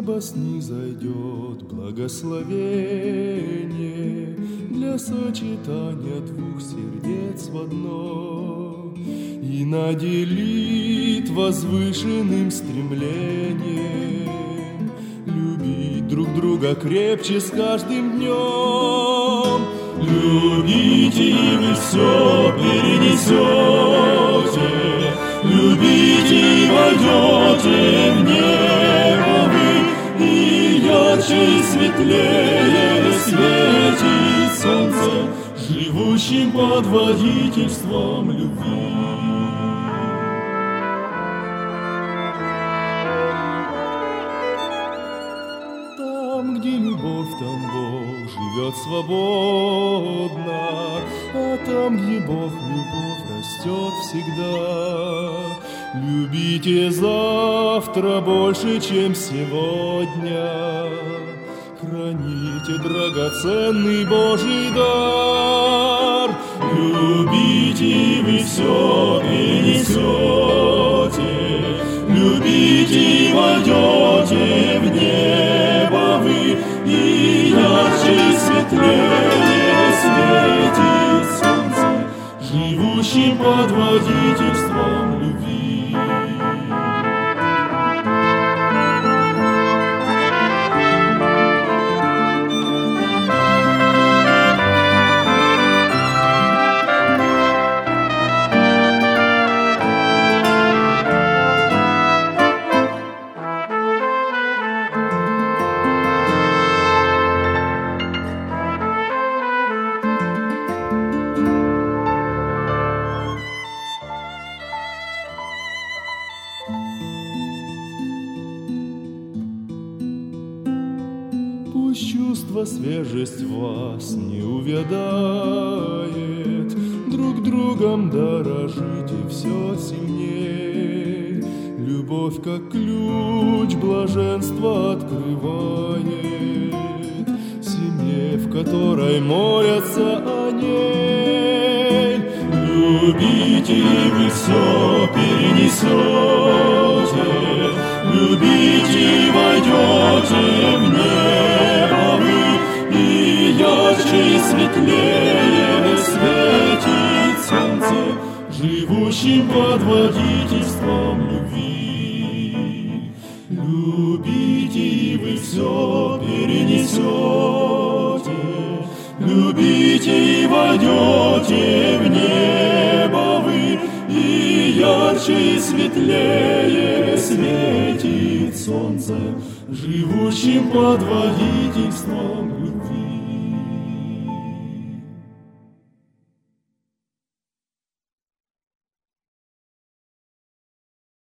неба снизойдет благословение для сочетания двух сердец в одно и наделит возвышенным стремлением любить друг друга крепче с каждым днем. Любите, и вы все перенесете, любите, и войдете в небо вы, и ярче и светлее светит солнце, живущим под водительством любви. Там, где любовь, там Бог живет свободно, а там, где Бог, любовь растет всегда. Любите завтра больше, чем сегодня, храните драгоценный Божий дар. Любите, и вы все перенесете, любите, и войдете в небо вы, и ярче и светлее светит солнце, живущим под водительством любви. Пусть чувство, свежесть вас не увядает, друг другом дорожите все сильней. Любовь, как ключ, блаженство открывает, семье, в которой молятся о ней. Любите, и вы все перенесете, любите, и войдете в небо вы, и ярче и светлее светит солнце, живущим под водительством любви. Любите, и вы все перенесете, любите, и войдете в небо вы, и ярче и светлее светит солнце, живущим под водительством любви.